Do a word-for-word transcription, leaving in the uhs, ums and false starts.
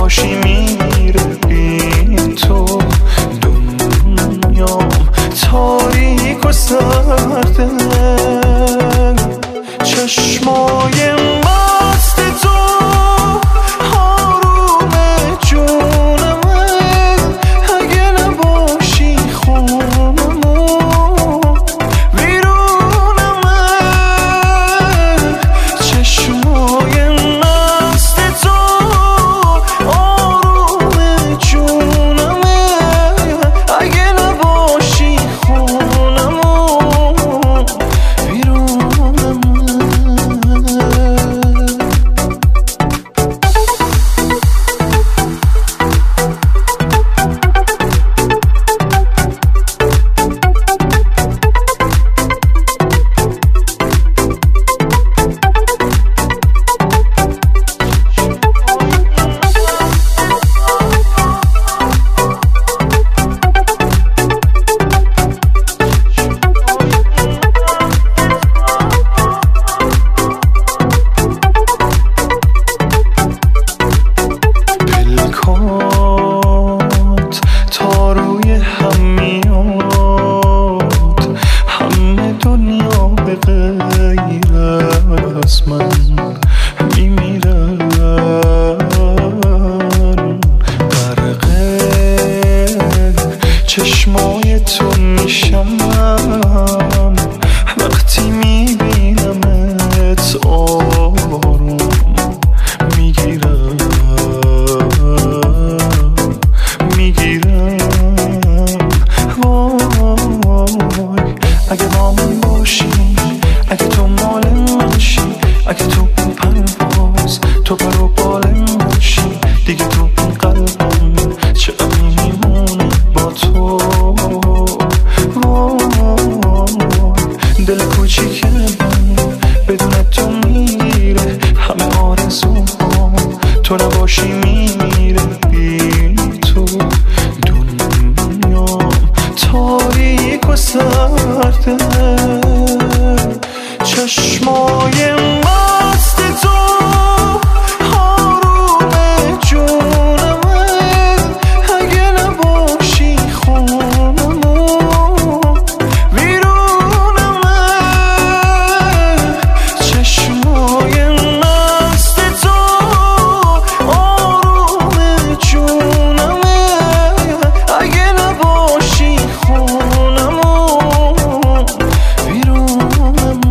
نباشی میره بی تو دنیام تاریک و سرده چشمای مست تو آروم جونمه اگه نباشی خونمو ویرونمه چشمای مست تو آروم جونمه اگه نباشی خونمو ویرونمه تا روی هم میاد همه دنیا به غیر از من میمیرن غرق چشمای تو میشم وقتی میبینمت آروم میگیرم میگیرم وای اگه با من باشی اگه تو مال منشی اگه تو این پرواز تو پر و بال منشی دیگه تو این قلبم چه غمی میمونه با تو وای دل کوچیک من بدون تو میگیره همه آرزوها تو نباشی میمیره بی تو دنیام تاریک و سرده چشمای مست تو آروم جونمه اگه نباشی خونمو ویرونمه چشمای مست تو آروم جونمه اگه نباشی خونمو ویرونمه